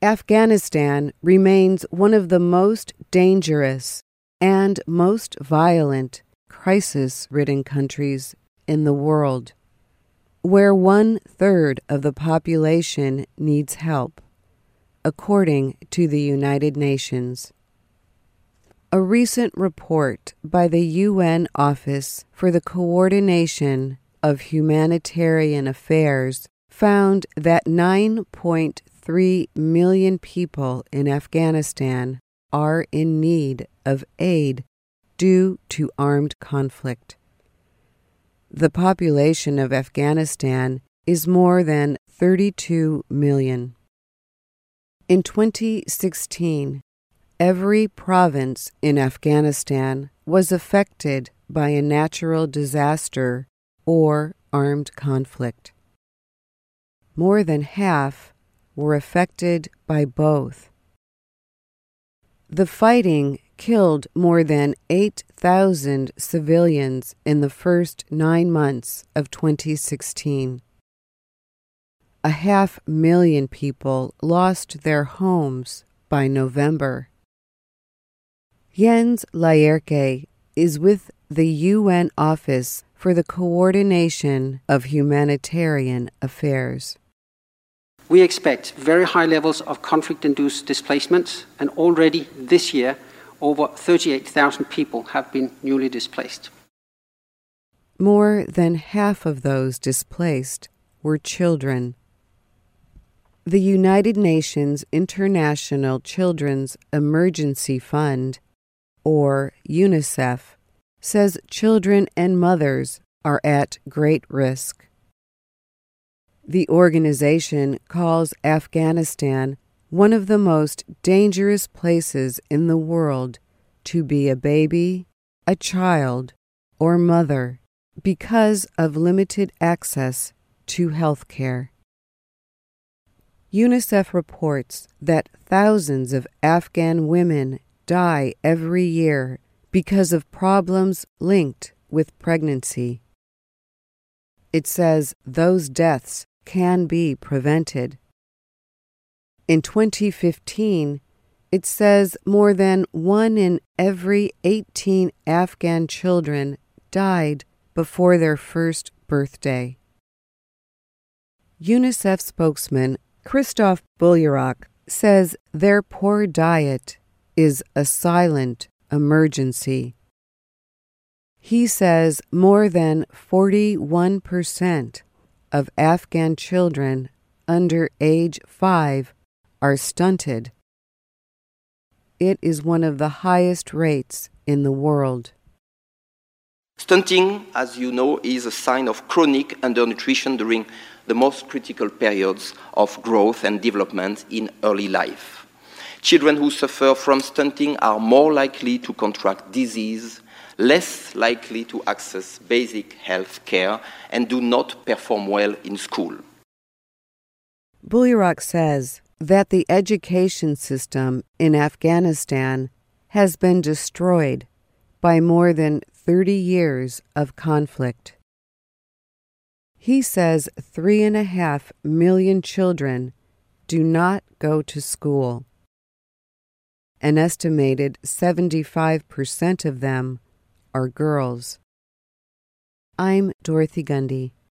Afghanistan remains one of the most dangerous and most violent crisis-ridden countries in the world, where 1/3 of the population needs help, according to the United Nations. A recent report by the UN Office for the Coordination of Humanitarian Affairs found that 9.3 million people in Afghanistan are in need of aid due to armed conflict. The population of Afghanistan is more than 32 million. In 2016, every province in Afghanistan was affected by a natural disaster or armed conflict. More than half were affected by both. The fighting killed more than 8,000 civilians in the first 9 months of 2016. 500,000 people lost their homes by November. Jens Laerke is with the UN Office for the Coordination of Humanitarian Affairs. We expect very high levels of conflict-induced displacement, and already this year, over 38,000 people have been newly displaced. More than half of those displaced were children. The United Nations International Children's Emergency Fund, or UNICEF, says children and mothers are at great risk. The organization calls Afghanistan one of the most dangerous places in the world to be a baby, a child, or mother because of limited access to health care. UNICEF reports that thousands of Afghan women die every year because of problems linked with pregnancy. It says those deaths can be prevented. In 2015, it says more than 1 in every 18 Afghan children died before their first birthday. UNICEF spokesman Christophe Boulierac says their poor diet is a silent emergency. He says more than 41% of Afghan children under age 5 are stunted. It is one of the highest rates in the world. Stunting, as you know, is a sign of chronic undernutrition during the most critical periods of growth and development in early life. Children who suffer from stunting are more likely to contract disease, less likely to access basic health care, and do not perform well in school. Boulierac says that the education system in Afghanistan has been destroyed by more than 30 years of conflict. He says 3.5 million children do not go to school. An estimated 75% of them are girls. I'm Dorothy Gundy.